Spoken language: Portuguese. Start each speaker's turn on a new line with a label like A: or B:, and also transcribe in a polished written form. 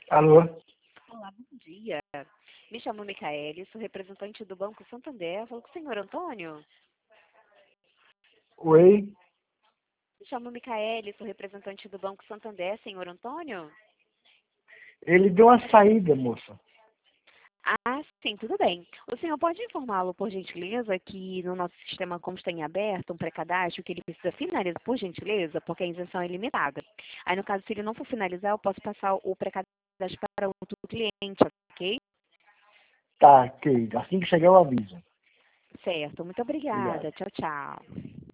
A: Alô?
B: Olá, bom dia. Me chamo Micaele, sou representante do Banco Santander. Falo com o senhor Antônio?
A: Oi?
B: Me chamo Micaele, sou representante do Banco Santander, senhor Antônio?
A: Ele deu uma saída, moça.
B: Ah, sim, tudo bem. O senhor pode informá-lo, por gentileza, que no nosso sistema consta em aberto um pré-cadastro que ele precisa finalizar, por gentileza, porque a isenção é limitada. Aí, no caso, se ele não for finalizar, eu posso passar o pré-cadastro para outro cliente, ok?
A: Tá, querida. Assim que chegar eu aviso.
B: Certo, muito
A: Obrigado.
B: obrigada. Tchau, tchau.